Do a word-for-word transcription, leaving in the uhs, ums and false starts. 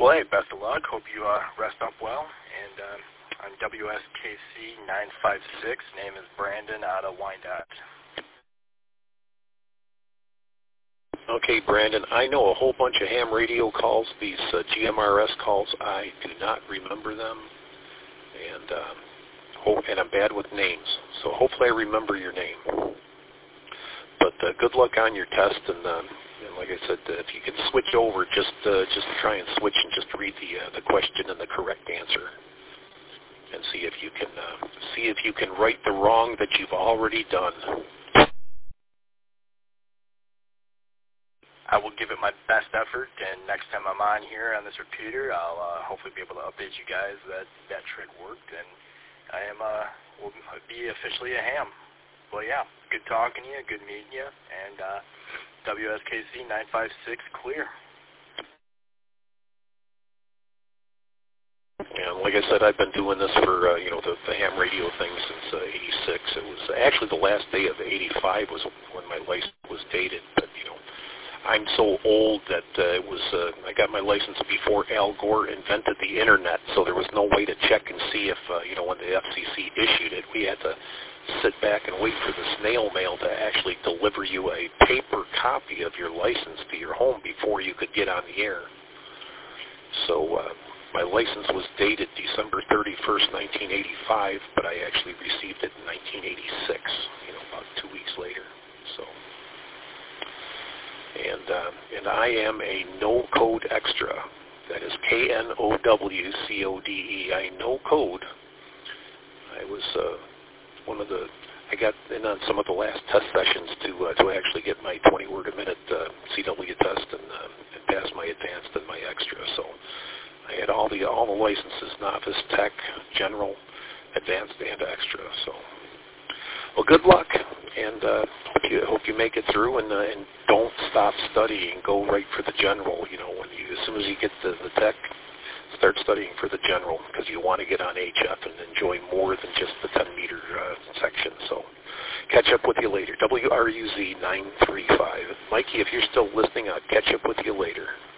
Well, hey, best of luck. Hope you uh, rest up well. And um, I'm W S K C nine five six. Name is Brandon out of Wyandotte. Okay, Brandon, I know a whole bunch of ham radio calls, these uh, G M R S calls. I do not remember them, and um, hope, and I'm bad with names, so hopefully I remember your name. But uh, good luck on your test, and, um, and like I said, uh, if you can switch over, just uh, just try and switch and just read the uh, the question and the correct answer, and see if you can uh, see if you can right the wrong that you've already done. I will give it my best effort, and next time I'm on here on this repeater, I'll uh, hopefully be able to update you guys that that trick worked, and I am uh, will be officially a ham. Well, yeah, good talking to you, good meeting you, and uh, W S K C nine five six clear. And like I said, I've been doing this for uh, you know the, the ham radio thing since uh, eighty-six. It was actually the last day of eighty-five was when my license was dated, but you know. I'm so old that uh, it was. Uh, I got my license before Al Gore invented the internet, so there was no way to check and see if uh, you know when the F C C issued it. We had to sit back and wait for the snail mail to actually deliver you a paper copy of your license to your home before you could get on the air. So uh, my license was dated December thirty-first, nineteen eighty-five, but I actually received it in nineteen eighty-six. You know, about two weeks later. So. And uh, and I am a no-code extra. That is K N O W C O D E. I no code. I was uh, one of the. I got in on some of the last test sessions to uh, to actually get my twenty word a minute uh, C W test and, uh, and pass my advanced and my extra. So I had all the all the licenses: novice, tech, general, advanced, and extra. So. Well, good luck, and uh, hope you hope you make it through, and, uh, and don't stop studying. Go right for the general. You know, when you as soon as you get the, the tech, start studying for the general because you want to get on H F and enjoy more than just the ten meter uh, section. So, catch up with you later. W R U Z nine three five. Mikey, if you're still listening, I'll catch up with you later.